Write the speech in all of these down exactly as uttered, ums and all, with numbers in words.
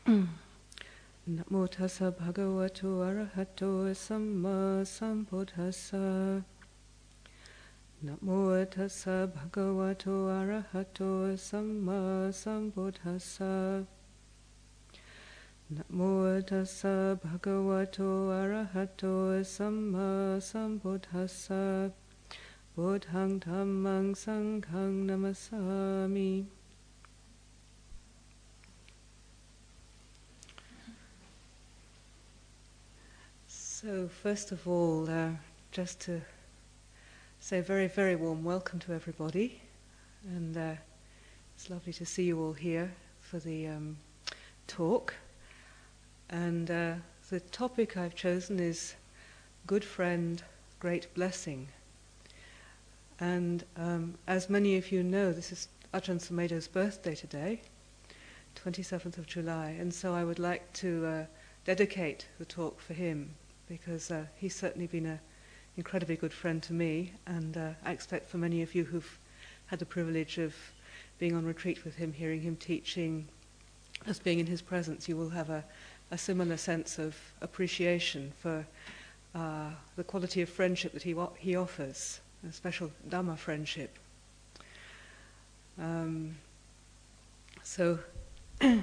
Namo tassa bhagavato arahato samma sambuddhassa. Namo tassa bhagavato arahato samma sambuddhassa. Namo tassa bhagavato arahato samma sambuddhassa. Buddhang dhammang sanghang namasami. So first of all, uh, just to say a very, very warm welcome to everybody, and uh, it's lovely to see you all here for the um, talk. And uh, the topic I've chosen is Good Friend, Great Blessing. And um, as many of you know, this is Ajahn Sumedho's birthday today, twenty-seventh of July, and so I would like to uh, dedicate the talk for him, because uh, he's certainly been an incredibly good friend to me, and uh, I expect for many of you who've had the privilege of being on retreat with him, hearing him teaching, just being in his presence, you will have a, a similar sense of appreciation for uh, the quality of friendship that he, he offers, a special Dhamma friendship. Um, so, I'm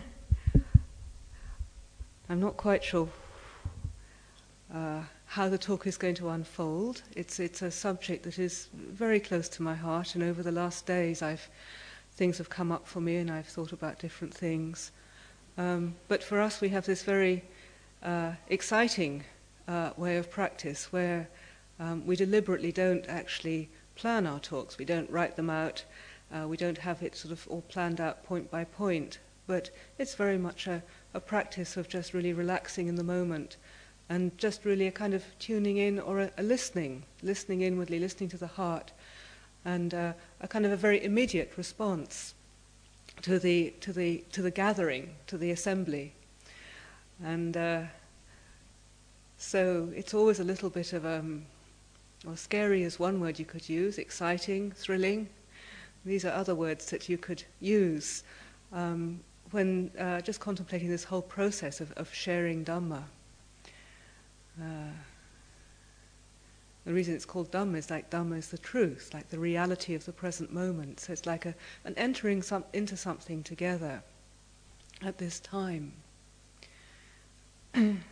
not quite sure Uh, how the talk is going to unfold. It's it's a subject that is very close to my heart, and over the last days I've things have come up for me and I've thought about different things. Um, but for us we have this very uh, exciting uh, way of practice where um, we deliberately don't actually plan our talks, we don't write them out, uh, we don't have it sort of all planned out point by point, but it's very much a, a practice of just really relaxing in the moment, and just really a kind of tuning in or a, a listening, listening inwardly, listening to the heart, and uh, a kind of a very immediate response to the to the to the gathering, to the assembly, and uh, so it's always a little bit of um, well, scary is one word you could use, exciting, thrilling. These are other words that you could use um, when uh, just contemplating this whole process of, of sharing Dhamma. Uh, the reason it's called Dhamma is like Dhamma is the truth, like the reality of the present moment. So it's like a, an entering some, into something together at this time. And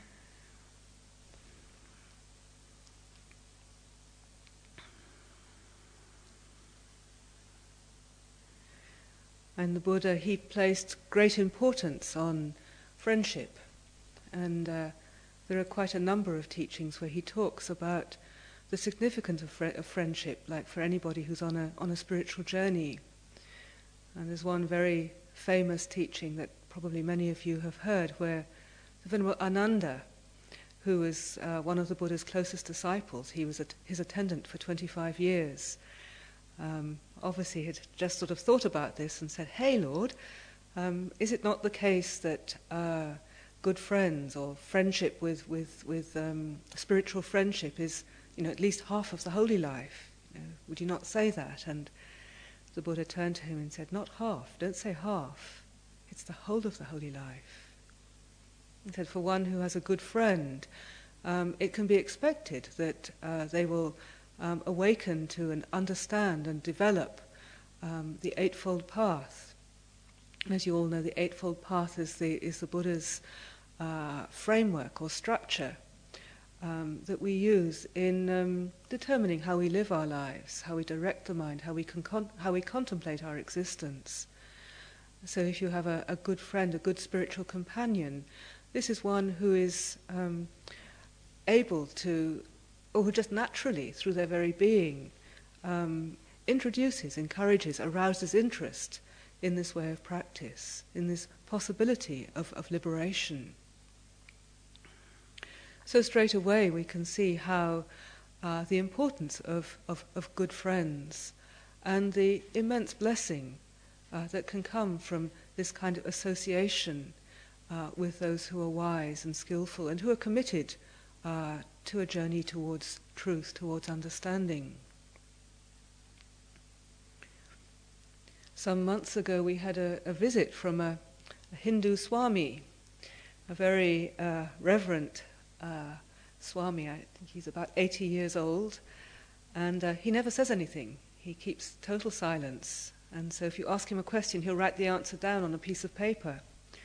the Buddha, he placed great importance on friendship, and uh, there are quite a number of teachings where he talks about the significance of, fr- of friendship, like for anybody who's on a on a spiritual journey. And there's one very famous teaching that probably many of you have heard, where the Venerable Ananda, who was uh, one of the Buddha's closest disciples, he was at his attendant for twenty-five years, um, obviously had just sort of thought about this and said, "Hey Lord, um, is it not the case that uh, good friends or friendship with with with um, spiritual friendship is, you know, at least half of the holy life? You know, would you not say that?" And the Buddha turned to him and said, "Not half. Don't say half. It's the whole of the holy life." He said, "For one who has a good friend, um, it can be expected that uh, they will um, awaken to and understand and develop um, the Eightfold Path." As you all know, the Eightfold Path is the is the Buddha's Uh, framework or structure um, that we use in um, determining how we live our lives, how we direct the mind, how we can con- how we contemplate our existence. So if you have a, a good friend, a good spiritual companion, this is one who is um, able to, or who just naturally, through their very being, um, introduces, encourages, arouses interest in this way of practice, in this possibility of, of liberation. So straight away we can see how uh, the importance of, of, of good friends and the immense blessing uh, that can come from this kind of association uh, with those who are wise and skillful and who are committed uh, to a journey towards truth, towards understanding. Some months ago we had a, a visit from a, a Hindu Swami a very uh, reverent uh, Swami. I think he's about eighty years old, and uh, he never says anything. He keeps total silence, and so if you ask him a question, he'll write the answer down on a piece of paper.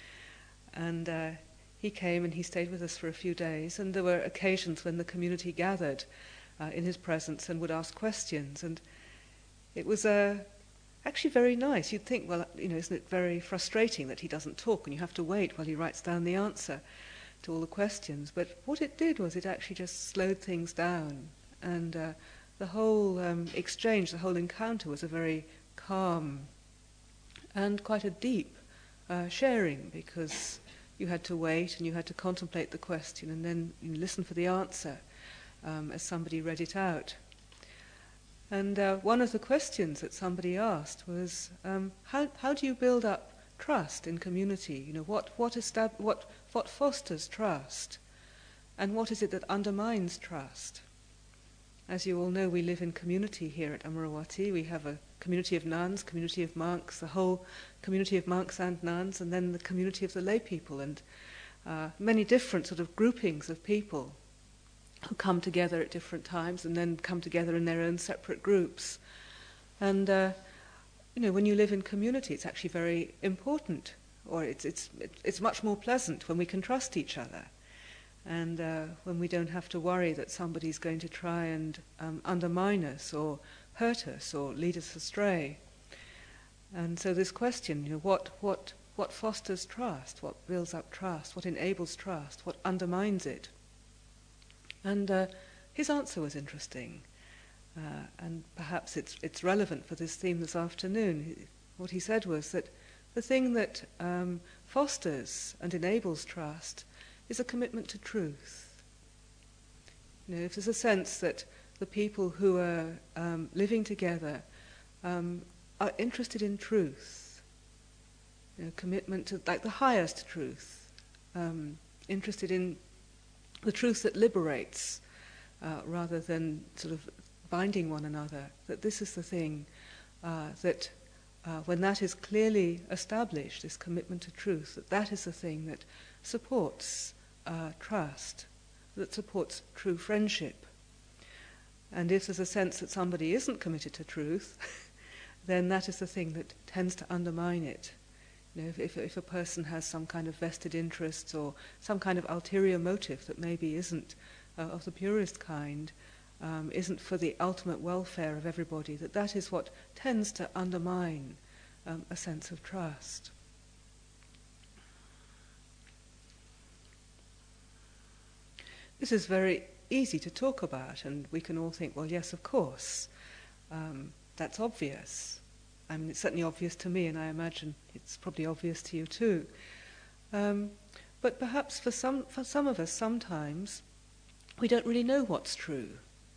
And uh, he came and he stayed with us for a few days, and there were occasions when the community gathered uh, in his presence and would ask questions, and it was uh, actually very nice. You'd think, well, you know, isn't it very frustrating that he doesn't talk and you have to wait while he writes down the answer to all the questions? But what it did was it actually just slowed things down, and uh, the whole um, exchange, the whole encounter was a very calm and quite a deep uh, sharing, because you had to wait and you had to contemplate the question and then you listen for the answer um, as somebody read it out. And uh, one of the questions that somebody asked was, um, how, how do you build up trust in community? You know, what, what, estab- what, what fosters trust? And what is it that undermines trust? As you all know, we live in community here at Amaravati. We have a community of nuns, community of monks, the whole community of monks and nuns, and then the community of the lay people, and uh, many different sort of groupings of people who come together at different times and then come together in their own separate groups. And uh, you know, when you live in community, it's actually very important, or it's it's it's much more pleasant when we can trust each other, and uh, when we don't have to worry that somebody's going to try and um, undermine us or hurt us or lead us astray. And so this question, you know, what what what fosters trust? What builds up trust? What enables trust? What undermines it? And uh, his answer was interesting, uh, and perhaps it's it's relevant for this theme this afternoon. He, what he said was that the thing that um, fosters and enables trust is a commitment to truth. You know, if there's a sense that the people who are um, living together um, are interested in truth, you know, commitment to like the highest truth, um, interested in the truth that liberates, uh, rather than sort of binding one another, that this is the thing uh, that uh, when that is clearly established, this commitment to truth, that that is the thing that supports uh, trust, that supports true friendship. And if there's a sense that somebody isn't committed to truth, then that is the thing that tends to undermine it. You know, if, if, if a person has some kind of vested interests or some kind of ulterior motive that maybe isn't uh, of the purest kind, um, isn't for the ultimate welfare of everybody, that that is what tends to undermine um, a sense of trust. This is very easy to talk about, and we can all think, well, yes, of course, um, that's obvious. I mean, it's certainly obvious to me, and I imagine it's probably obvious to you too. Um, but perhaps for some, for some of us, sometimes we don't really know what's true.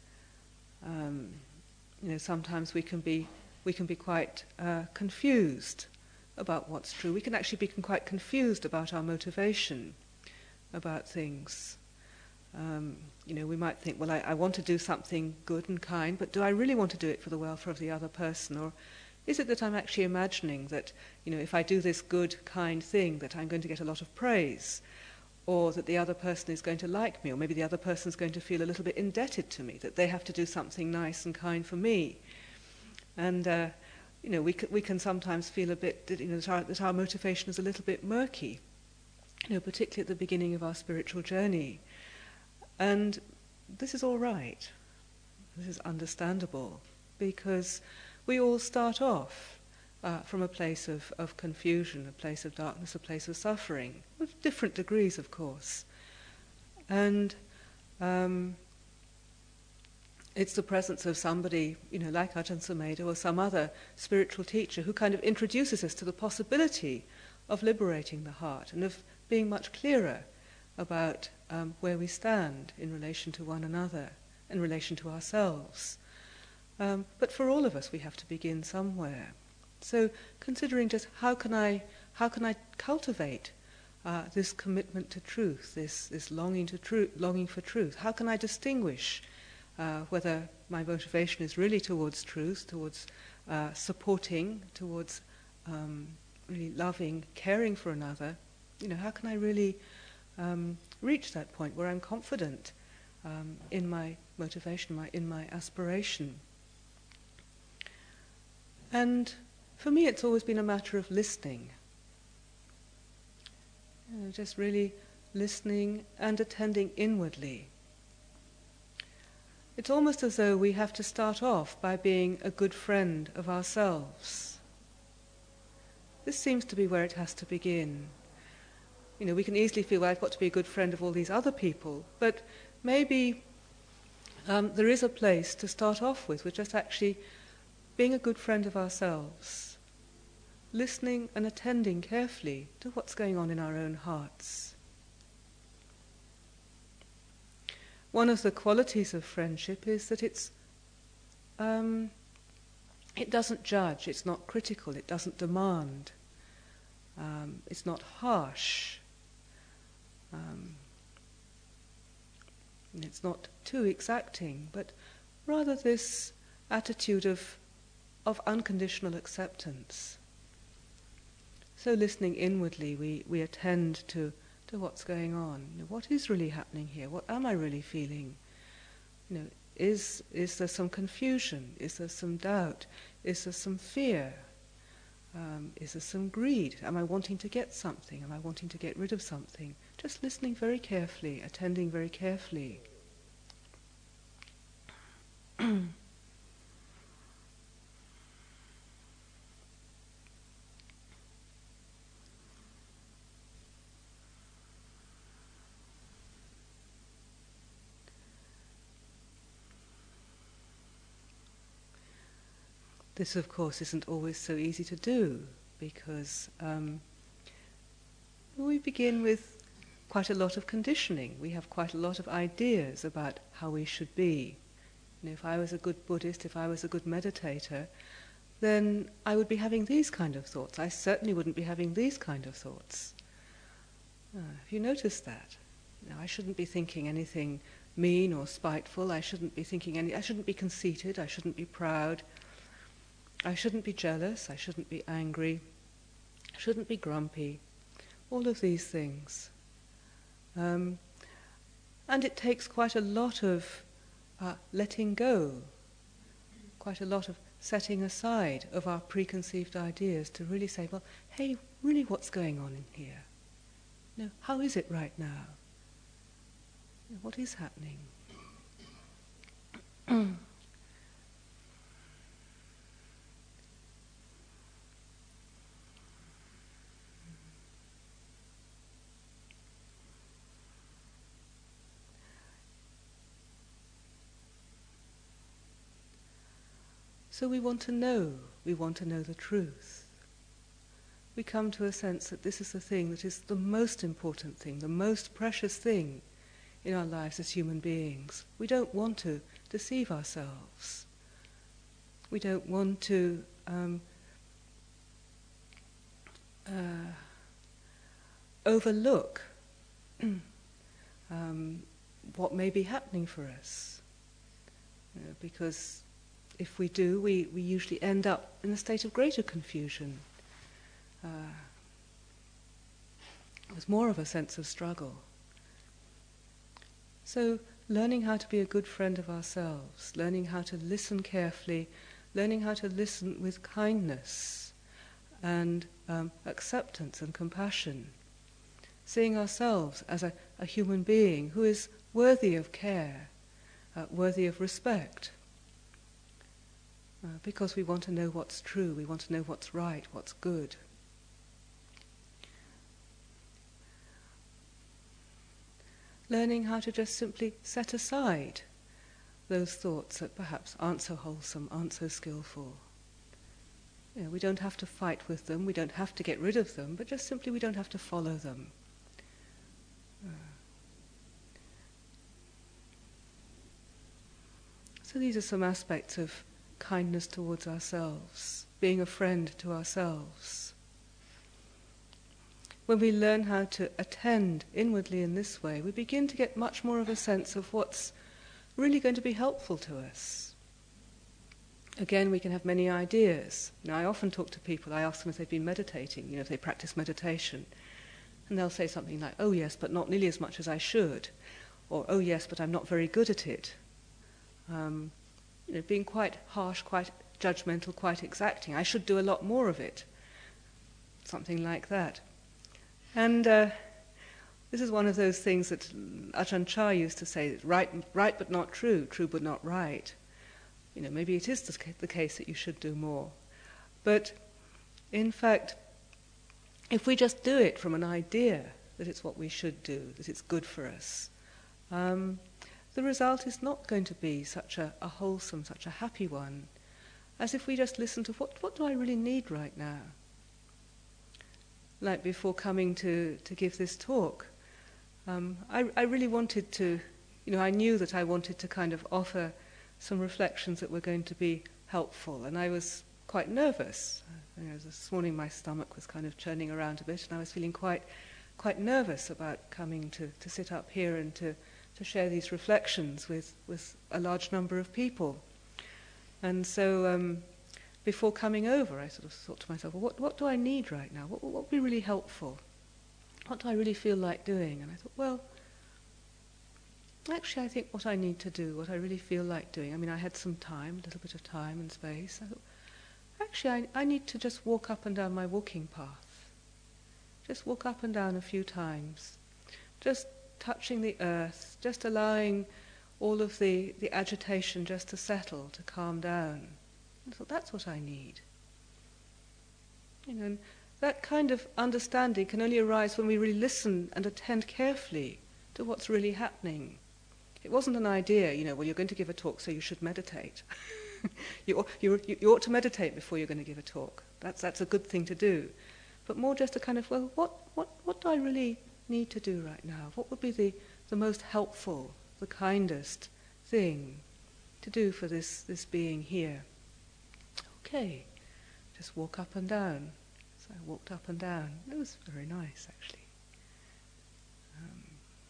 Um, you know, sometimes we can be we can be quite uh, confused about what's true. We can actually be quite confused about our motivation about things. Um, you know, we might think, well, I, I want to do something good and kind, but do I really want to do it for the welfare of the other person? Or is it that I'm actually imagining that, you know, if I do this good, kind thing, that I'm going to get a lot of praise, or that the other person is going to like me, or maybe the other person is going to feel a little bit indebted to me, that they have to do something nice and kind for me? And, uh, you know, we can, we can sometimes feel a bit, you know, that our, that our motivation is a little bit murky, you know, particularly at the beginning of our spiritual journey. And this is all right. This is understandable, because we all start off uh, from a place of, of confusion, a place of darkness, a place of suffering, with different degrees, of course. And um, it's the presence of somebody, you know, like Ajahn Sumedho or some other spiritual teacher who kind of introduces us to the possibility of liberating the heart and of being much clearer about um, where we stand in relation to one another, in relation to ourselves. Um, but for all of us, we have to begin somewhere. So, considering just how can I, how can I cultivate uh, this commitment to truth, this this longing to truth, longing for truth? How can I distinguish uh, whether my motivation is really towards truth, towards uh, supporting, towards um, really loving, caring for another? You know, how can I really um, reach that point where I'm confident um, in my motivation, my, in my aspiration. And for me, it's always been a matter of listening. You know, just really listening and attending inwardly. It's almost as though we have to start off by being a good friend of ourselves. This seems to be where it has to begin. You know, we can easily feel, well, I've got to be a good friend of all these other people, but maybe um, there is a place to start off with, which is actually being a good friend of ourselves, listening and attending carefully to what's going on in our own hearts. One of the qualities of friendship is that it's um, it doesn't judge, it's not critical, it doesn't demand, um, it's not harsh, um, it's not too exacting, but rather this attitude of of unconditional acceptance. So listening inwardly, we, we attend to, to what's going on. You know, what is really happening here? What am I really feeling? You know, is is there some confusion? Is there some doubt? Is there some fear? Um, is there some greed? Am I wanting to get something? Am I wanting to get rid of something? Just listening very carefully, attending very carefully. This, of course, isn't always so easy to do, because um, we begin with quite a lot of conditioning. We have quite a lot of ideas about how we should be. You know, if I was a good Buddhist, if I was a good meditator, then I would be having these kind of thoughts. I certainly wouldn't be having these kind of thoughts. Uh, have you noticed that? You know, I shouldn't be thinking anything mean or spiteful. I shouldn't be thinking any. I shouldn't be conceited. I shouldn't be proud. I shouldn't be jealous, I shouldn't be angry, I shouldn't be grumpy, all of these things. Um, and it takes quite a lot of uh, letting go, quite a lot of setting aside of our preconceived ideas to really say, well, hey, really what's going on in here? You know, how is it right now? You know, what is happening? So we want to know, we want to know the truth. We come to a sense that this is the thing that is the most important thing, the most precious thing in our lives as human beings. We don't want to deceive ourselves. We don't want to um, uh, overlook um, what may be happening for us. You know, because if we do, we, we usually end up in a state of greater confusion, uh, with more of a sense of struggle. So learning how to be a good friend of ourselves, learning how to listen carefully, learning how to listen with kindness and um, acceptance and compassion, seeing ourselves as a, a human being who is worthy of care, uh, worthy of respect. Uh, because we want to know what's true, we want to know what's right, what's good. Learning how to just simply set aside those thoughts that perhaps aren't so wholesome, aren't so skillful. You know, we don't have to fight with them, we don't have to get rid of them, but just simply we don't have to follow them. Uh, so these are some aspects of kindness towards ourselves, being a friend to ourselves. When we learn how to attend inwardly in this way, we begin to get much more of a sense of what's really going to be helpful to us. Again, we can have many ideas. Now, I often talk to people, I ask them if they've been meditating, you know, if they practice meditation. And they'll say something like, oh yes, but not nearly as much as I should. Or, oh yes, but I'm not very good at it. Um, you know, being quite harsh, quite judgmental, quite exacting. I should do a lot more of it. Something like that. And uh, this is one of those things that Ajahn Chah used to say, right, right but not true, true but not right. You know, maybe it is the case that you should do more. But in fact, if we just do it from an idea that it's what we should do, that it's good for us, um, the result is not going to be such a, a wholesome, such a happy one, as if we just listen to what, what do I really need right now? Like before coming to, to give this talk, um, I, I really wanted to, you know, I knew that I wanted to kind of offer some reflections that were going to be helpful, and I was quite nervous. You know, this morning my stomach was kind of churning around a bit, and I was feeling quite quite nervous about coming to, to sit up here and to, to share these reflections with, with a large number of people. And so um, before coming over, I sort of thought to myself, well, what, what do I need right now? What, what would be really helpful? What do I really feel like doing? And I thought, well, actually I think what I need to do, what I really feel like doing, I mean, I had some time, a little bit of time and space. I thought, actually I, I need to just walk up and down my walking path. Just walk up and down a few times. Just touching the earth, just allowing all of the, the agitation just to settle, to calm down. I thought, that's what I need. You know, and that kind of understanding can only arise when we really listen and attend carefully to what's really happening. It wasn't an idea, you know, well, you're going to give a talk, so you should meditate. you, you, you ought to meditate before you're going to give a talk. That's, that's a good thing to do. But more just a kind of, well, what, what, what do I really need to do right now? What would be the, the most helpful, the kindest thing to do for this, this being here? Okay, just walk up and down. So I walked up and down. It was very nice, actually. Um,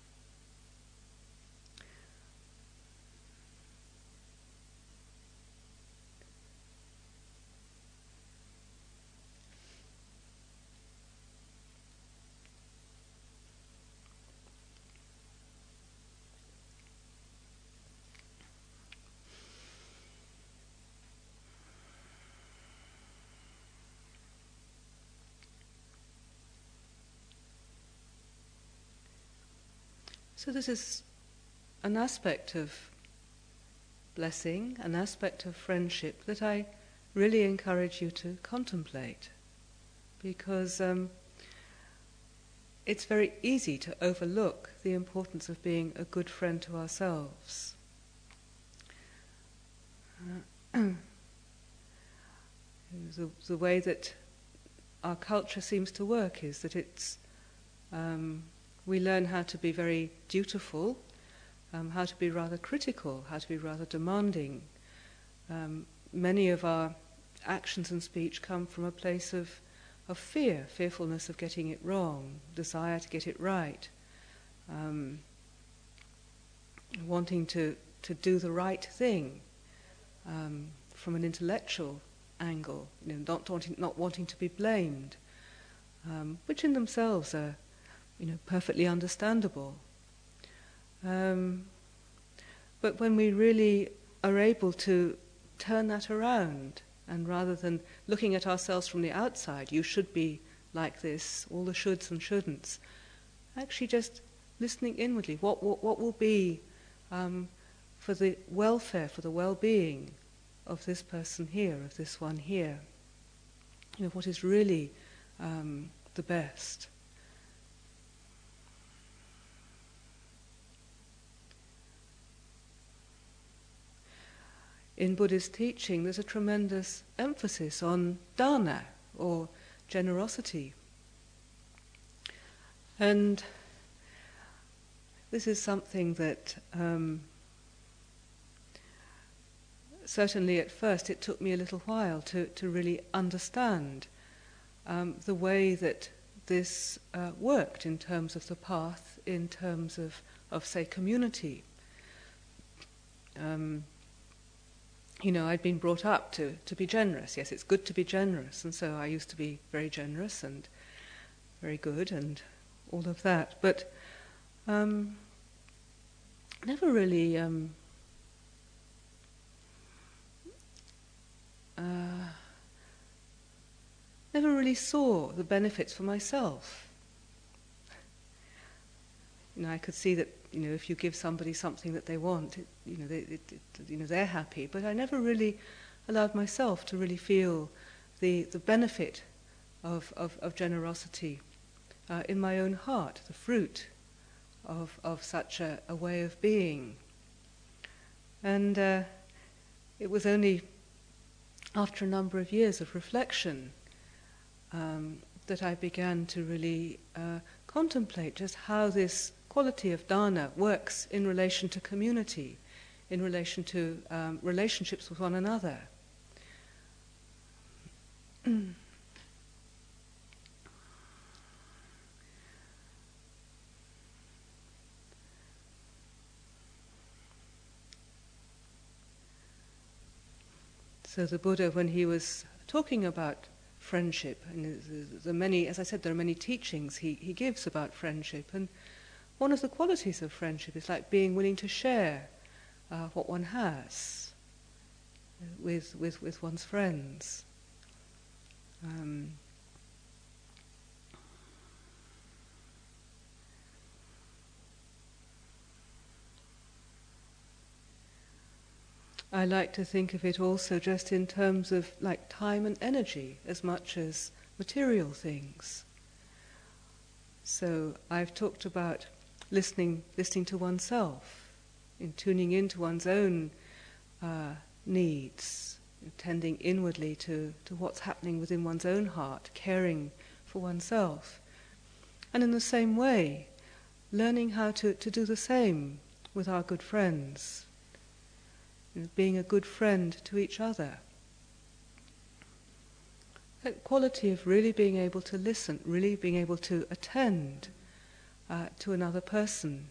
So this is an aspect of blessing, an aspect of friendship that I really encourage you to contemplate, because um, it's very easy to overlook the importance of being a good friend to ourselves. Uh, the, the way that our culture seems to work is that it's um, we learn how to be very dutiful, um, how to be rather critical, how to be rather demanding. Um, many of our actions and speech come from a place of, of fear, fearfulness of getting it wrong, desire to get it right, um, wanting to, to do the right thing um, from an intellectual angle, you know, not wanting, not wanting to be blamed, um, which in themselves are, you know, perfectly understandable. Um, but when we really are able to turn that around, and rather than looking at ourselves from the outside, you should be like this, all the shoulds and shouldn'ts, actually just listening inwardly, what, what, what will be um, for the welfare, for the well-being of this person here, of this one here. You know, what is really um, the best. In Buddhist teaching, there's a tremendous emphasis on dana, or generosity. And this is something that um, certainly at first it took me a little while to, to really understand um, the way that this uh, worked in terms of the path, in terms of, of say, community. Um, You know, I'd been brought up to, to be generous. Yes, it's good to be generous. And so I used to be very generous and very good and all of that. But um, never really um, uh, never really saw the benefits for myself. You know, I could see that, you know, if you give somebody something that they want, it, you know, they, it, it, you know, they're happy. But I never really allowed myself to really feel the the benefit of of, of generosity uh, in my own heart, the fruit of of such a, a way of being. And uh, it was only after a number of years of reflection um, that I began to really uh, contemplate just how this quality of dana works in relation to community, in relation to um, relationships with one another. So the Buddha, when he was talking about friendship, and the many, as I said, there are many teachings he, he gives about friendship, and one of the qualities of friendship is like being willing to share uh, what one has with with with one's friends. Um, I like to think of it also just in terms of like time and energy as much as material things. So I've talked about listening, listening to oneself, in tuning into one's own uh, needs, tending inwardly to, to what's happening within one's own heart, caring for oneself. And in the same way, learning how to, to do the same with our good friends, you know, being a good friend to each other. That quality of really being able to listen, really being able to attend uh, to another person.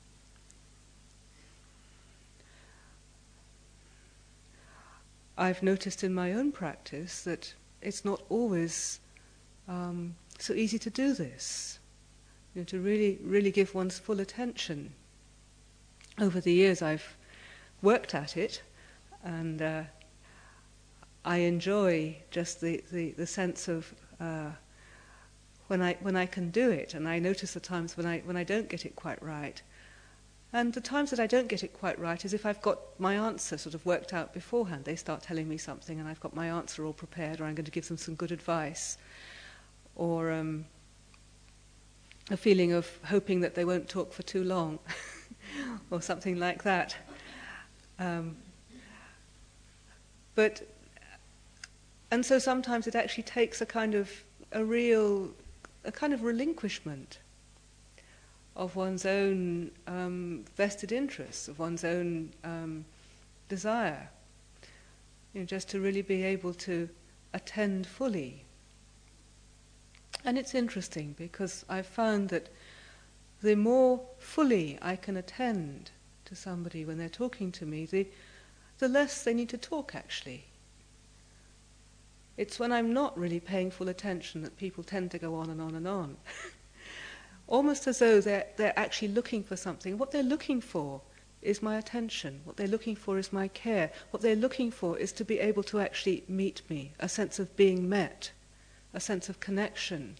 I've noticed in my own practice that it's not always um, so easy to do this, you know, to really, really give one's full attention. Over the years I've worked at it, and uh, I enjoy just the, the, the sense of uh, when I when I can do it, and I notice the times when I when I don't get it quite right. And the times that I don't get it quite right is if I've got my answer sort of worked out beforehand. They start telling me something and I've got my answer all prepared, or I'm going to give them some good advice, or um, a feeling of hoping that they won't talk for too long, or something like that. Um, but and so sometimes it actually takes a kind of a real, a kind of relinquishment of one's own um, vested interests, of one's own um, desire, you know, just to really be able to attend fully. And it's interesting because I've found that the more fully I can attend to somebody when they're talking to me, the, the less they need to talk, actually. It's when I'm not really paying full attention that people tend to go on and on and on. Almost as though they're, they're actually looking for something. What they're looking for is my attention. What they're looking for is my care. What they're looking for is to be able to actually meet me, a sense of being met, a sense of connection.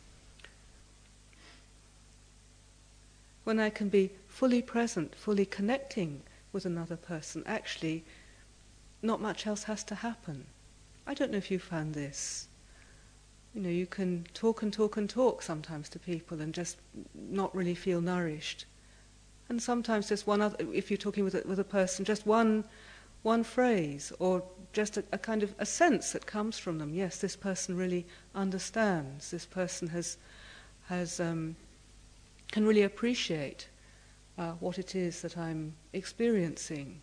When I can be fully present, fully connecting with another person, actually not much else has to happen. I don't know if you found this. You know, you can talk and talk and talk sometimes to people and just not really feel nourished. And sometimes just one other, if you're talking with a, with a person, just one one phrase or just a, a kind of a sense that comes from them. Yes, this person really understands. This person has has um, can really appreciate uh, what it is that I'm experiencing.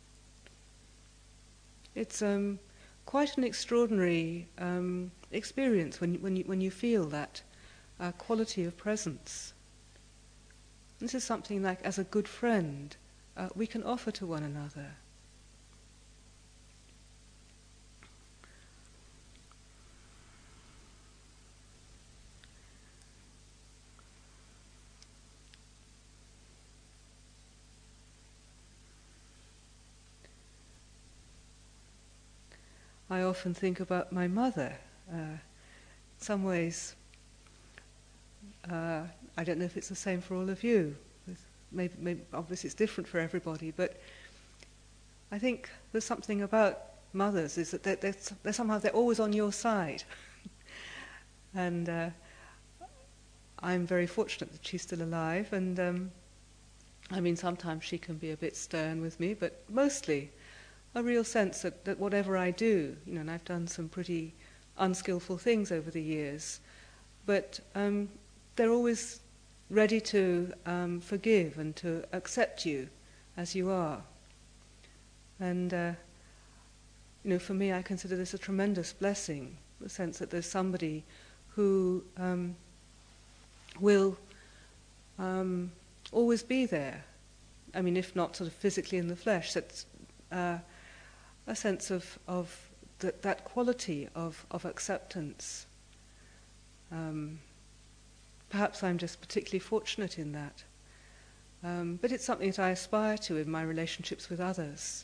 It's um, quite an extraordinary um, experience when when you, when you feel that uh, quality of presence. This is something like, as a good friend, uh, we can offer to one another. I often think about my mother. Uh, in some ways, uh, I don't know if it's the same for all of you. Maybe, maybe, obviously it's different for everybody, but I think there's something about mothers is that they're, they're, they're somehow they're always on your side. And uh, I'm very fortunate that she's still alive, and um, I mean sometimes she can be a bit stern with me, but mostly a real sense that, that whatever I do, you know, and I've done some pretty unskillful things over the years, but um, they're always ready to um, forgive and to accept you as you are. And uh, you know, for me, I consider this a tremendous blessing, the sense that there's somebody who um, will um, always be there. I mean, if not sort of physically in the flesh, that's uh, a sense of, of th- that quality of, of acceptance. Um, perhaps I'm just particularly fortunate in that. Um, but it's something that I aspire to in my relationships with others.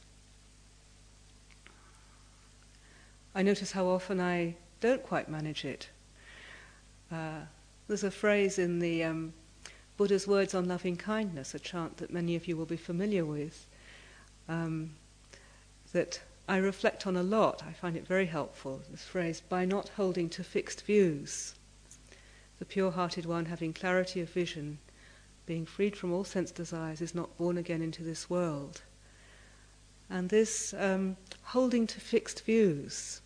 I notice how often I don't quite manage it. Uh, there's a phrase in the um, Buddha's Words on Loving Kindness, a chant that many of you will be familiar with, um, that I reflect on a lot. I find it very helpful, this phrase, by not holding to fixed views. The pure-hearted one having clarity of vision, being freed from all sense desires, is not born again into this world. And this um, holding to fixed views,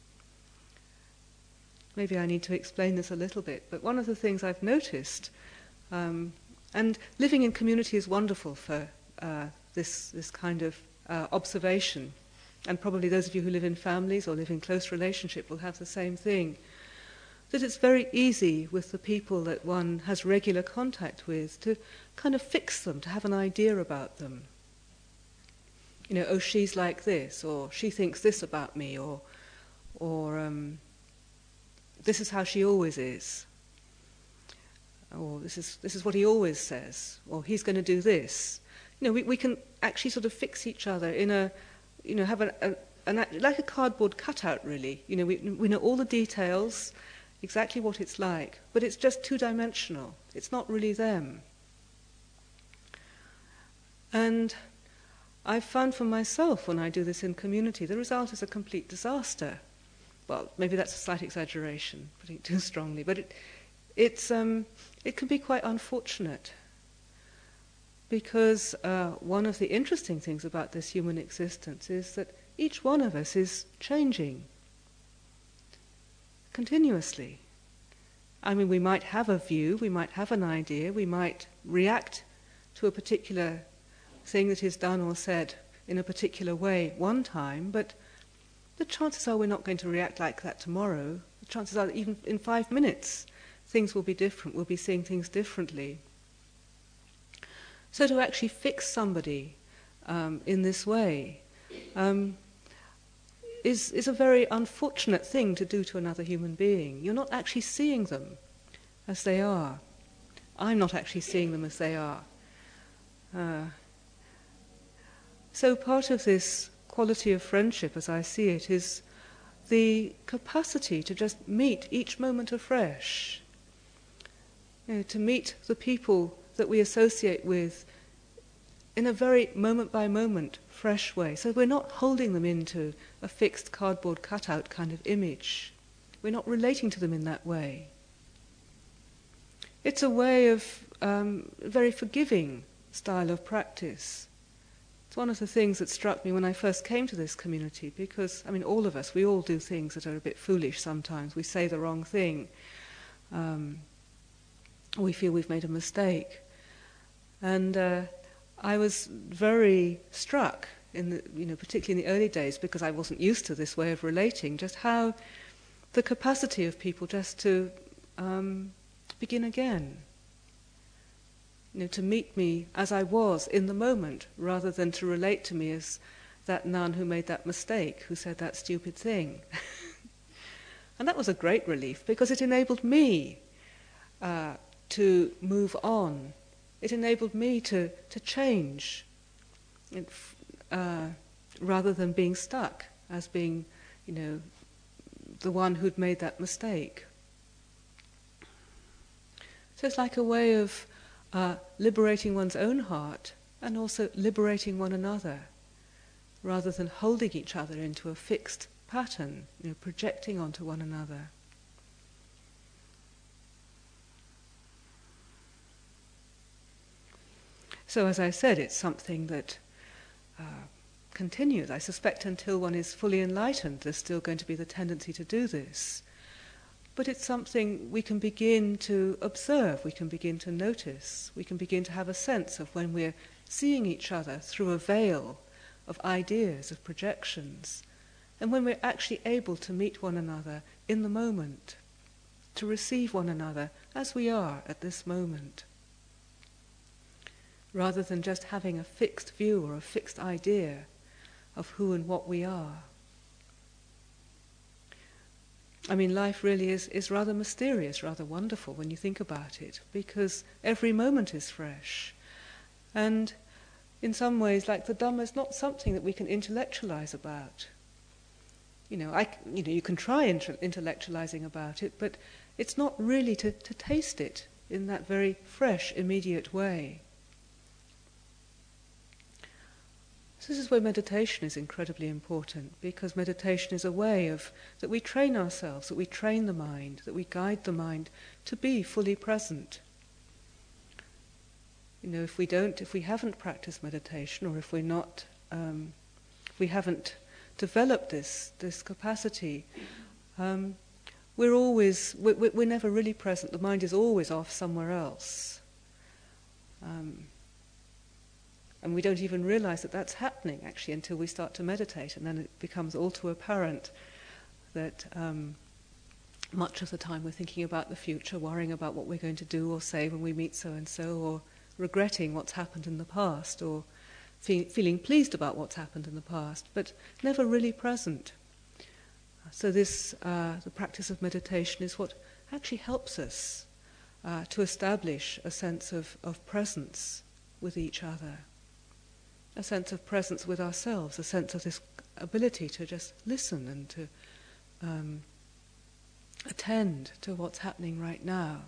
maybe I need to explain this a little bit, but one of the things I've noticed, um, and living in community is wonderful for uh, this, this kind of uh, observation, and probably those of you who live in families or live in close relationship will have the same thing, that it's very easy with the people that one has regular contact with to kind of fix them, to have an idea about them. You know, oh, she's like this, or she thinks this about me, or, or um, this is how she always is, or this is this is what he always says, or he's going to do this. You know, we, we can actually sort of fix each other in a, you know, have a, a an, like a cardboard cutout, really. You know, we we know all the details, exactly what it's like, but it's just two-dimensional. It's not really them. And I've found for myself, when I do this in community, the result is a complete disaster. Well, maybe that's a slight exaggeration, putting it too strongly, but it, it's, um, it can be quite unfortunate, because uh, one of the interesting things about this human existence is that each one of us is changing continuously. I mean, we might have a view, we might have an idea, we might react to a particular thing that is done or said in a particular way one time, but the chances are we're not going to react like that tomorrow. The chances are that even in five minutes things will be different, we'll be seeing things differently. So to actually fix somebody um, in this way um, is, is a very unfortunate thing to do to another human being. You're not actually seeing them as they are. I'm not actually seeing them as they are. Uh, so part of this quality of friendship, as I see it, is the capacity to just meet each moment afresh. You know, to meet the people that we associate with in a very moment-by-moment, fresh way. So we're not holding them into a fixed cardboard cutout kind of image. We're not relating to them in that way. It's a way of um, a very forgiving style of practice. It's one of the things that struck me when I first came to this community, because, I mean, all of us, we all do things that are a bit foolish sometimes. We say the wrong thing. Um, we feel we've made a mistake. And uh, I was very struck, in the, you know, particularly in the early days, because I wasn't used to this way of relating, just how the capacity of people just to um, begin again. You know, to meet me as I was in the moment, rather than to relate to me as that nun who made that mistake, who said that stupid thing. And that was a great relief, because it enabled me uh, to move on. It enabled me to, to change, it, uh, rather than being stuck as being, you know, the one who'd made that mistake. So it's like a way of uh, liberating one's own heart and also liberating one another, rather than holding each other into a fixed pattern, you know, projecting onto one another. So as I said, it's something that uh, continues. I suspect until one is fully enlightened, there's still going to be the tendency to do this. But it's something we can begin to observe, we can begin to notice, we can begin to have a sense of when we're seeing each other through a veil of ideas, of projections, and when we're actually able to meet one another in the moment, to receive one another as we are at this moment, rather than just having a fixed view or a fixed idea of who and what we are. I mean, life really is, is rather mysterious, rather wonderful when you think about it, because every moment is fresh. And in some ways, like the Dhamma is not something that we can intellectualize about. You know, I, you know, you can try inter- intellectualizing about it, but it's not really to, to taste it in that very fresh, immediate way. So this is where meditation is incredibly important, because meditation is a way of that we train ourselves, that we train the mind, that we guide the mind to be fully present. You know, if we don't, if we haven't practiced meditation, or if we're not, um, if we haven't developed this this capacity, um, we're always we're, we're never really present. The mind is always off somewhere else. Um, And we don't even realize that that's happening, actually, until we start to meditate. And then it becomes all too apparent that um, much of the time we're thinking about the future, worrying about what we're going to do or say when we meet so-and-so, or regretting what's happened in the past, or fe- feeling pleased about what's happened in the past, but never really present. So this, uh, the practice of meditation is what actually helps us uh, to establish a sense of, of presence with each other. A sense of presence with ourselves, a sense of this ability to just listen and to um, attend to what's happening right now.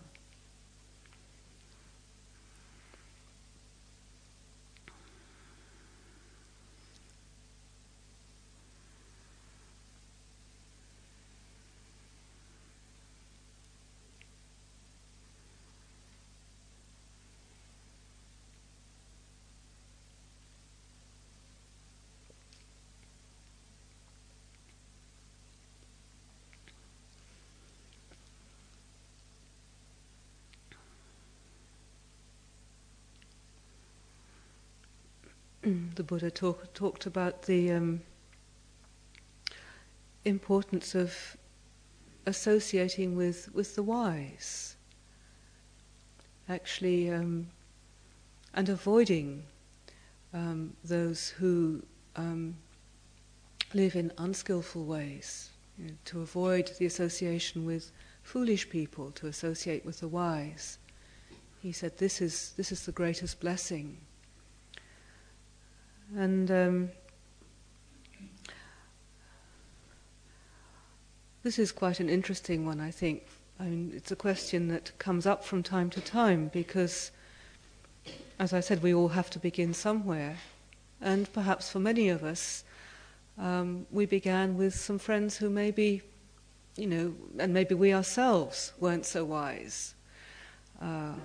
The Buddha talk, talked about the um, importance of associating with, with the wise, actually, um, and avoiding um, those who um, live in unskillful ways, you know, to avoid the association with foolish people, to associate with the wise. He said this is, this is the greatest blessing. And um, this is quite an interesting one, I think. I mean, it's a question that comes up from time to time because, as I said, we all have to begin somewhere. And perhaps for many of us, um, we began with some friends who maybe, you know, and maybe we ourselves weren't so wise, uh,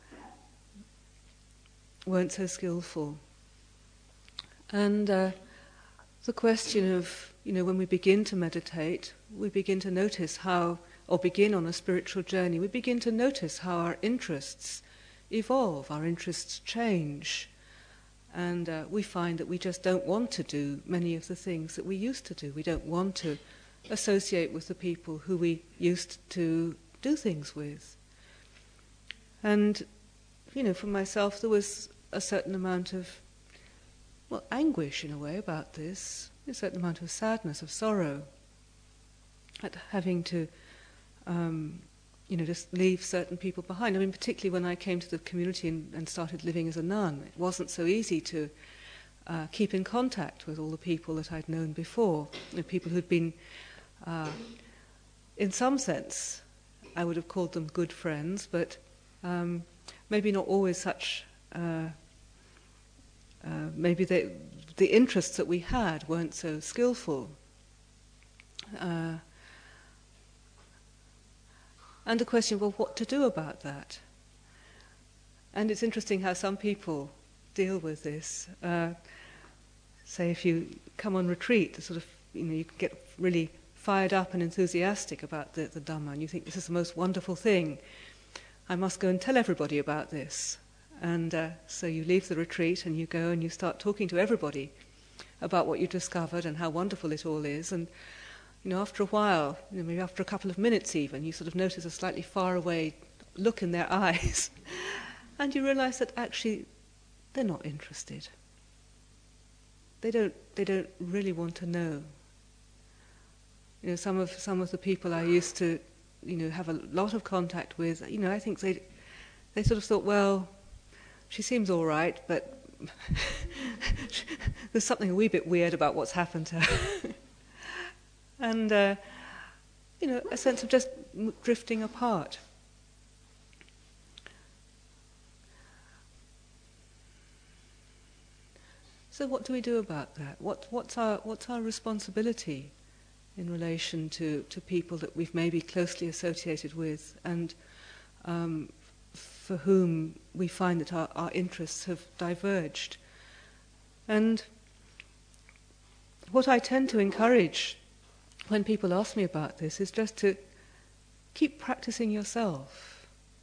weren't so skillful. And uh, the question of, you know, when we begin to meditate, we begin to notice how, or begin on a spiritual journey, we begin to notice how our interests evolve, our interests change. And uh, we find that we just don't want to do many of the things that we used to do. We don't want to associate with the people who we used to do things with. And, you know, for myself, there was a certain amount of well, anguish in a way about this, a certain amount of sadness, of sorrow at having to, um, you know, just leave certain people behind. I mean, particularly when I came to the community and, and started living as a nun, it wasn't so easy to uh, keep in contact with all the people that I'd known before, the people who'd been, uh, in some sense, I would have called them good friends, but um, maybe not always such. Uh, uh, maybe they, the interests that we had weren't so skillful. Uh, and the question, well, what to do about that? And it's interesting how some people deal with this. Uh, say if you come on retreat, sort of, you know, you can get really fired up and enthusiastic about the, the Dhamma, and you think this is the most wonderful thing. I must go and tell everybody about this. And uh, so you leave the retreat and you go and you start talking to everybody about what you discovered and how wonderful it all is. And you know, after a while, you know, maybe after a couple of minutes even, you sort of notice a slightly far away look in their eyes, and you realize that actually they're not interested. They don't. They don't really want to know. You know, some of some of the people I used to, you know, have a lot of contact with. You know, I think they they sort of thought, well, she seems all right, but there's something a wee bit weird about what's happened to her. And, uh, you know, a sense of just drifting apart. So what do we do about that? What, what's our, what's our responsibility in relation to, to people that we've maybe closely associated with and um, for whom we find that our, our interests have diverged? And what I tend to encourage when people ask me about this is just to keep practicing yourself.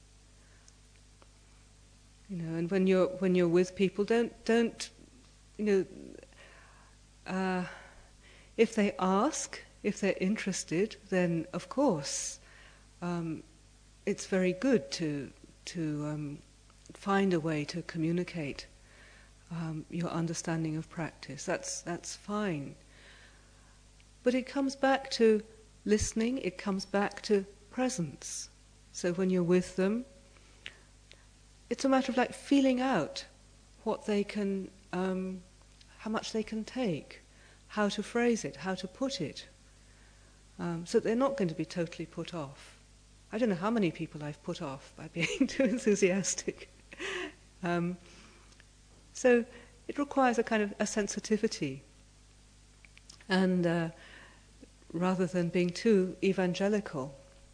You know, and when you're when you're with people, don't don't you know uh, if they ask, if they're interested, then of course um, it's very good to to um, find a way to communicate um, your understanding of practice. That's that's fine. But it comes back to listening, it comes back to presence. So when you're with them, it's a matter of like feeling out what they can, um, how much they can take, how to phrase it, how to put it, um, so they're not going to be totally put off. I don't know how many people I've put off by being too enthusiastic. um, so it requires a kind of a sensitivity. And uh, rather than being too evangelical.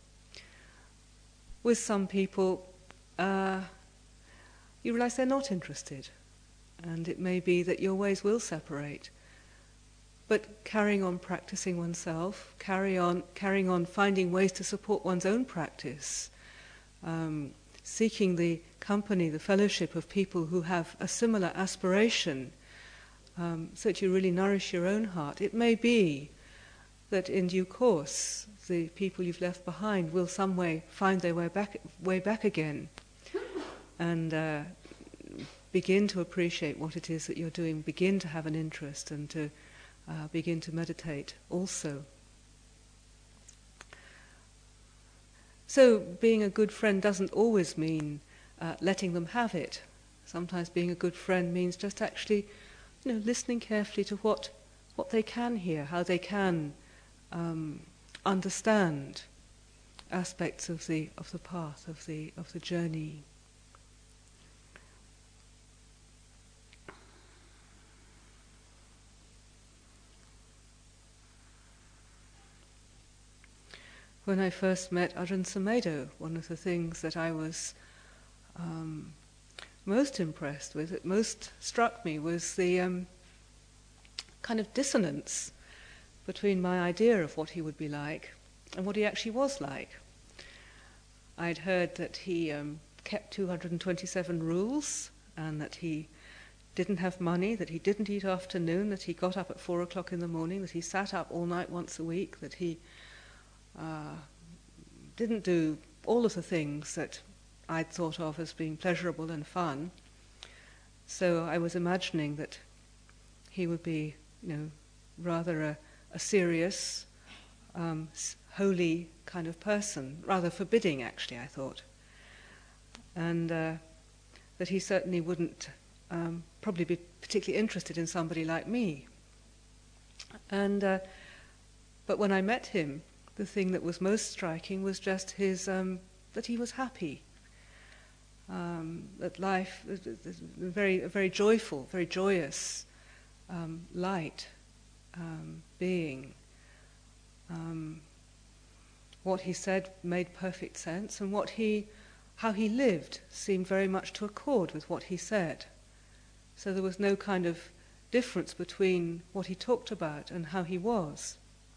With some people, uh, you realize they're not interested, and it may be that your ways will separate. But carrying on practicing oneself, carry on, carrying on finding ways to support one's own practice, um, seeking the company, the fellowship of people who have a similar aspiration, um, so that you really nourish your own heart. It may be that in due course the people you've left behind will some way find their way back, way back again and uh, begin to appreciate what it is that you're doing, begin to have an interest and to uh, begin to meditate also. So being a good friend doesn't always mean uh, letting them have it. Sometimes being a good friend means just actually, you know, listening carefully to what, what they can hear, how they can Um, understand aspects of the of the path, of the of the journey. When I first met Ajahn Sumedho, one of the things that I was um, most impressed with, it most struck me, was the um, kind of dissonance between my idea of what he would be like and what he actually was like. I'd heard that he um, kept two hundred twenty-seven rules and that he didn't have money, that he didn't eat afternoon, that he got up at four o'clock in the morning, that he sat up all night once a week, that he uh, didn't do all of the things that I'd thought of as being pleasurable and fun. So I was imagining that he would be, you know, rather a a serious, um, holy kind of person, rather forbidding actually, I thought. And uh, that he certainly wouldn't um, probably be particularly interested in somebody like me. And uh, but when I met him, the thing that was most striking was just his um, that he was happy. Um, that life was very, very joyful, very joyous, um, light um, being. Um, what he said made perfect sense, and what he, how he lived seemed very much to accord with what he said. So there was no kind of difference between what he talked about and how he was.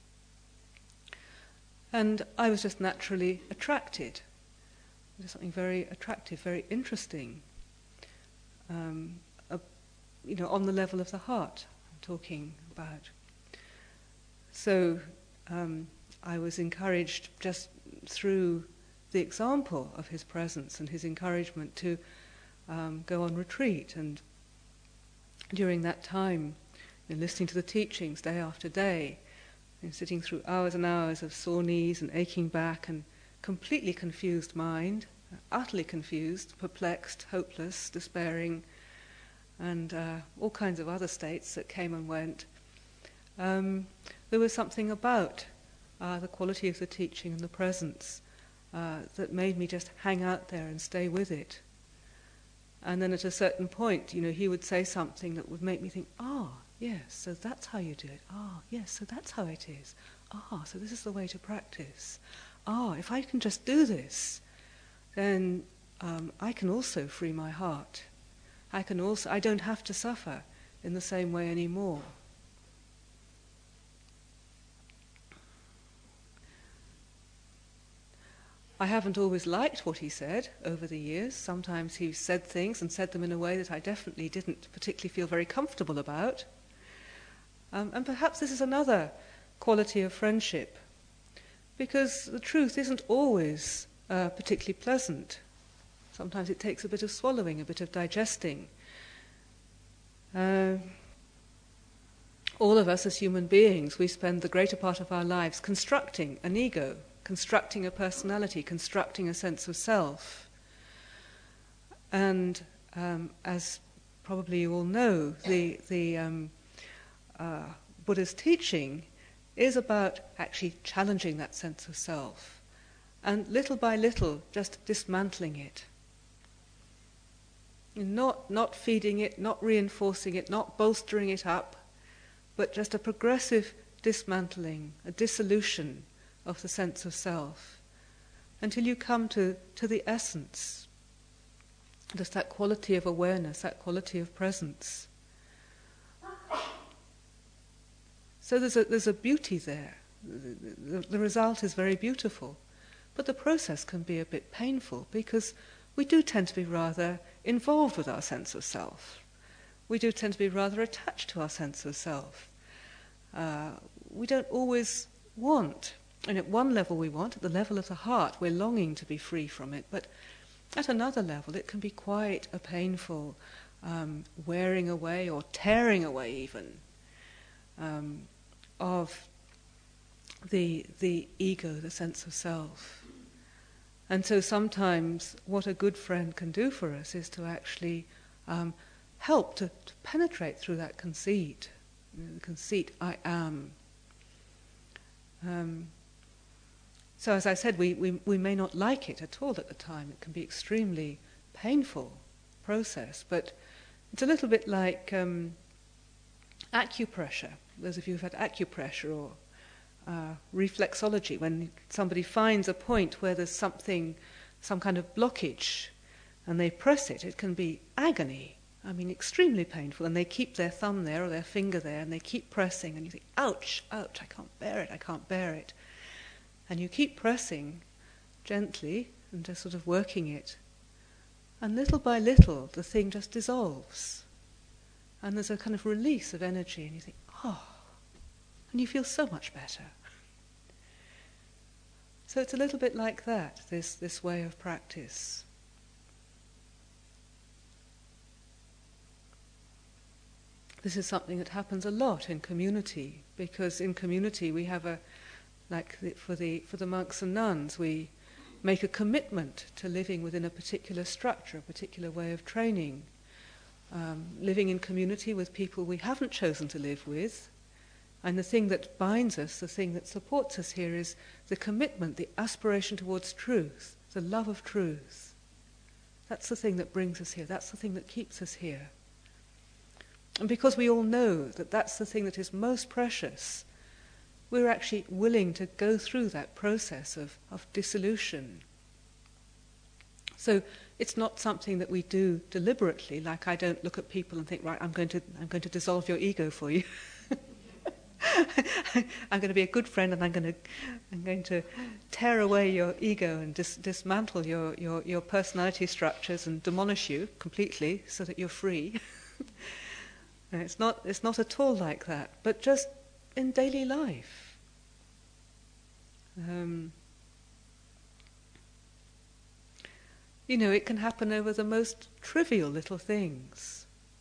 And I was just naturally attracted. There's something very attractive, very interesting, um, uh, you know, on the level of the heart I'm talking about. So um, I was encouraged just through the example of his presence and his encouragement to um, go on retreat. And during that time, you know, listening to the teachings day after day, you know, sitting through hours and hours of sore knees and aching back and completely confused mind, utterly confused, perplexed, hopeless, despairing, and uh, all kinds of other states that came and went. Um, there was something about uh, the quality of the teaching and the presence uh, that made me just hang out there and stay with it. And then at a certain point, you know, he would say something that would make me think, ah, yes, so that's how you do it. Ah, yes, so that's how it is. Ah, so this is the way to practice. Ah, if I can just do this, then um, I can also free my heart. I can also, I don't have to suffer in the same way anymore. I haven't always liked what he said over the years. Sometimes he said things and said them in a way that I definitely didn't particularly feel very comfortable about. Um, and perhaps this is another quality of friendship, because the truth isn't always uh, particularly pleasant. Sometimes it takes a bit of swallowing, a bit of digesting. Uh, all of us as human beings, we spend the greater part of our lives constructing an ego, constructing a personality, constructing a sense of self. And um, as probably you all know, the, the um, uh, Buddha's teaching is about actually challenging that sense of self, and little by little just dismantling it. Not, not feeding it, not reinforcing it, not bolstering it up, but just a progressive dismantling, a dissolution of the sense of self, until you come to, to the essence, just that quality of awareness, that quality of presence. So there's a, there's a beauty there. The, the, the result is very beautiful, but the process can be a bit painful, because we do tend to be rather involved with our sense of self. We do tend to be rather attached to our sense of self. Uh, we don't always want, and at one level we want, at the level of the heart, we're longing to be free from it, but at another level it can be quite a painful um, wearing away or tearing away even um, of the, the ego, the sense of self. And so sometimes what a good friend can do for us is to actually um, help to, to penetrate through that conceit, you know, the conceit, I am. Um, so as I said, we, we, we may not like it at all at the time. It can be extremely painful process, but it's a little bit like um, acupressure. Those of you who've had acupressure or uh, reflexology, when somebody finds a point where there's something, some kind of blockage, and they press it, it can be agony. I mean, extremely painful, and they keep their thumb there or their finger there, and they keep pressing, and you think, ouch, ouch, I can't bear it, I can't bear it. And you keep pressing gently and just sort of working it. And little by little, the thing just dissolves. And there's a kind of release of energy, and you think, oh, and you feel so much better. So it's a little bit like that, this, this way of practice. This is something that happens a lot in community, because in community we have a, like the, for the for the monks and nuns, we make a commitment to living within a particular structure, a particular way of training. um, living in community with people we haven't chosen to live with. And the thing that binds us, the thing that supports us here is the commitment, the aspiration towards truth, the love of truth. That's the thing that brings us here. That's the thing that keeps us here. And because we all know that that's the thing that is most precious, we're actually willing to go through that process of, of dissolution. So it's not something that we do deliberately, like I don't look at people and think, right, I'm going to, I'm going to dissolve your ego for you. I'm going to be a good friend, and I'm going to, I'm going to tear away your ego and dis- dismantle your, your, your personality structures and demolish you completely so that you're free. It's not, it's not at all like that, but just in daily life. Um, you know, it can happen over the most trivial little things.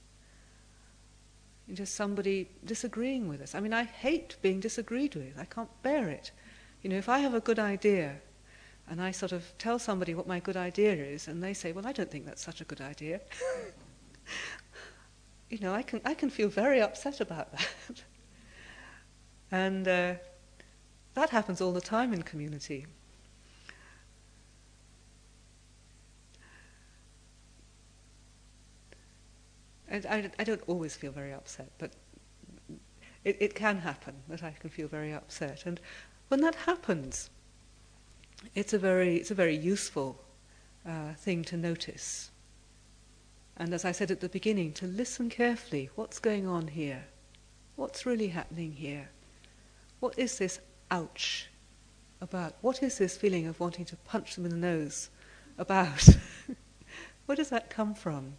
Just somebody disagreeing with us. I mean, I hate being disagreed with. I can't bear it. You know, if I have a good idea and I sort of tell somebody what my good idea is and they say, well, I don't think that's such a good idea. You know, I can I can feel very upset about that. And uh, that happens all the time in community. And I, I don't always feel very upset, but it, it can happen that I can feel very upset. And when that happens, it's a very it's a very useful uh, thing to notice. And as I said at the beginning, to listen carefully. What's going on here? What's really happening here? What is this ouch about? What is this feeling of wanting to punch them in the nose about? Where does that come from?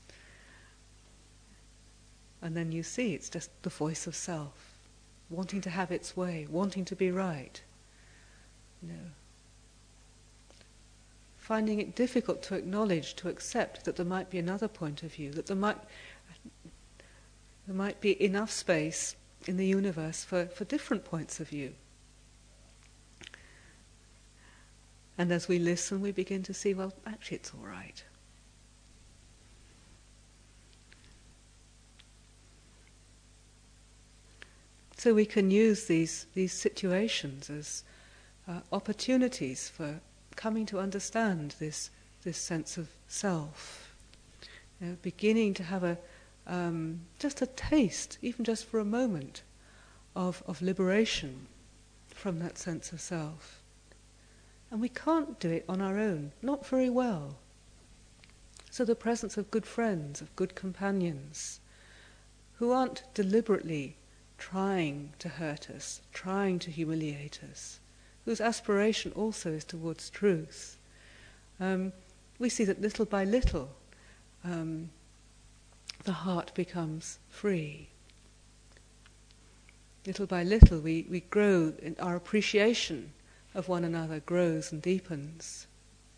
And then you see it's just the voice of self, wanting to have its way, wanting to be right. You know, finding it difficult to acknowledge, to accept that there might be another point of view, that there might there might be enough space in the universe for, for different points of view. And as we listen, we begin to see, well, actually it's all right. So we can use these, these situations as uh, opportunities for coming to understand this, this sense of self. You know, beginning to have a um, just a taste, even just for a moment, of, of liberation from that sense of self. And we can't do it on our own, not very well. So the presence of good friends, of good companions, who aren't deliberately trying to hurt us, trying to humiliate us, whose aspiration also is towards truth, um, we see that little by little um, the heart becomes free. Little by little we, we grow, in our appreciation of one another grows and deepens.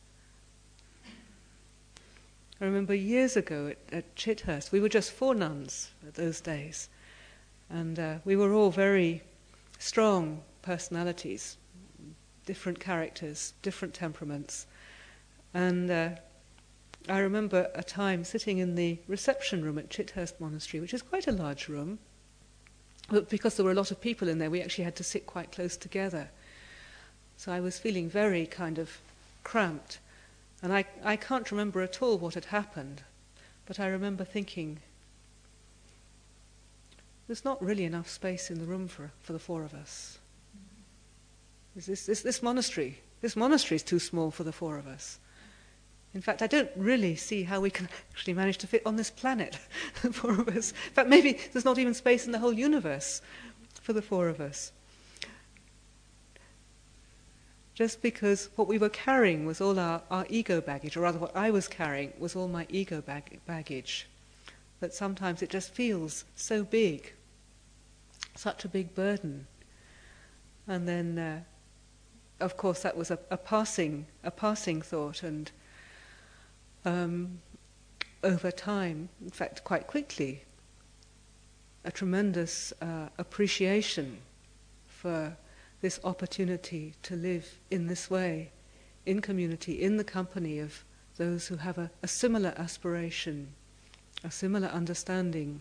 I remember years ago at, at Chithurst, we were just four nuns at those days, and uh, we were all very strong personalities, different characters, different temperaments. And uh, I remember a time sitting in the reception room at Chithurst Monastery, which is quite a large room, but because there were a lot of people in there, we actually had to sit quite close together. So I was feeling very kind of cramped. And I, I can't remember at all what had happened, but I remember thinking, there's not really enough space in the room for, for the four of us. This, this, this monastery, this monastery is too small for the four of us. In fact, I don't really see how we can actually manage to fit on this planet, the four of us. In fact, maybe there's not even space in the whole universe for the four of us. Just because what we were carrying was all our, our ego baggage, or rather what I was carrying was all my ego bag- baggage, that sometimes it just feels so big, such a big burden. And then, uh, of course, that was a, a passing, a passing thought, and um, over time, in fact, quite quickly, a tremendous uh, appreciation for this opportunity to live in this way, in community, in the company of those who have a, a similar aspiration a similar understanding.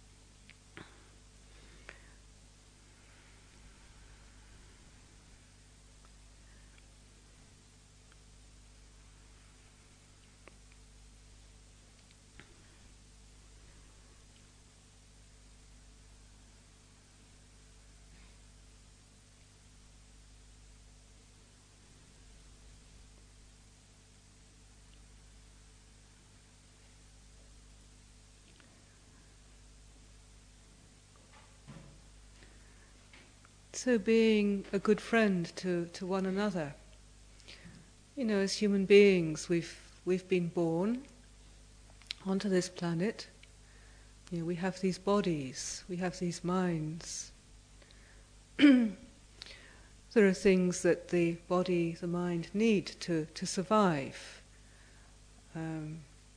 So being a good friend to, to one another. You know, as human beings, we've we've been born onto this planet. You know, we have these bodies, we have these minds. There are things that the body, the mind need to, to survive. Um,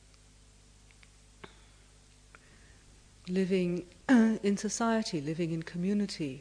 living in society, living in community.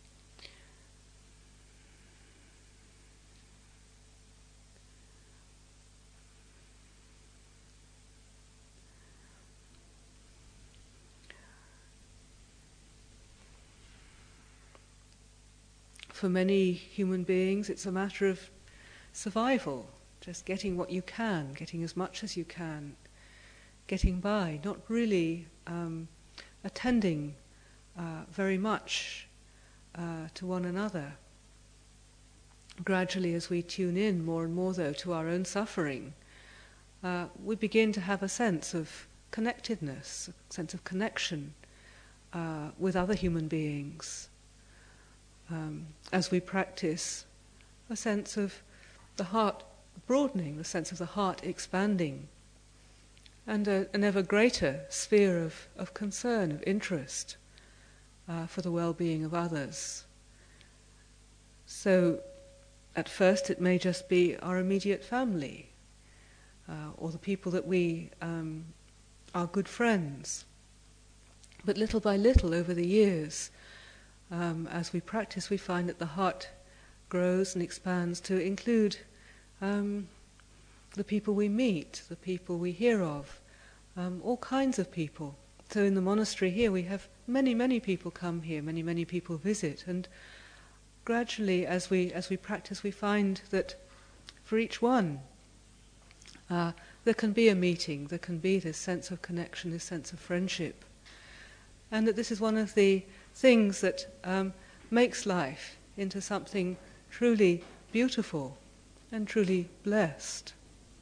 For many human beings, it's a matter of survival, just getting what you can, getting as much as you can, getting by, not really um, attending uh, very much uh, to one another. Gradually, as we tune in more and more, though, to our own suffering, uh, we begin to have a sense of connectedness, a sense of connection uh, with other human beings. Um, as we practice, a sense of the heart broadening, the sense of the heart expanding, and a, an ever greater sphere of, of concern, of interest uh, for the well-being of others. So, at first it may just be our immediate family, uh, or the people that we um, are good friends. But little by little, over the years, Um, as we practice, we find that the heart grows and expands to include um, the people we meet, the people we hear of, um, all kinds of people. So in the monastery here we have many, many people come here, many, many people visit, and gradually as we as we practice we find that for each one uh, there can be a meeting, there can be this sense of connection, this sense of friendship, and that this is one of the things that um, makes life into something truly beautiful and truly blessed.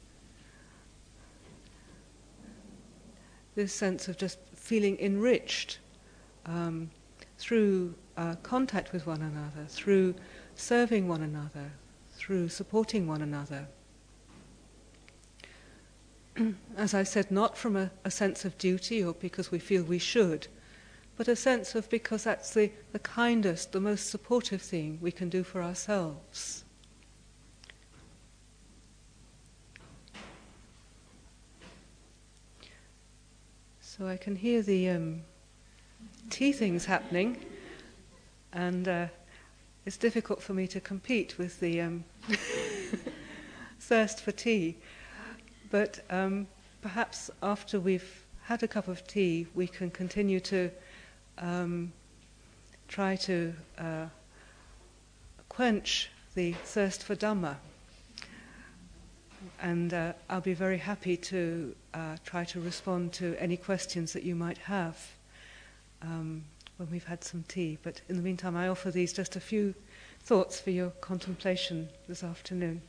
This sense of just feeling enriched um, through uh, contact with one another, through serving one another, through supporting one another. As I said, not from a, a sense of duty or because we feel we should, but a sense of because that's the, the kindest, the most supportive thing we can do for ourselves. So I can hear the um, tea things happening, and uh, it's difficult for me to compete with the um, thirst for tea. But um, perhaps after we've had a cup of tea, we can continue to Um, try to uh, quench the thirst for Dhamma, and uh, I'll be very happy to uh, try to respond to any questions that you might have um, when we've had some tea. But in the meantime, I offer these just a few thoughts for your contemplation this afternoon.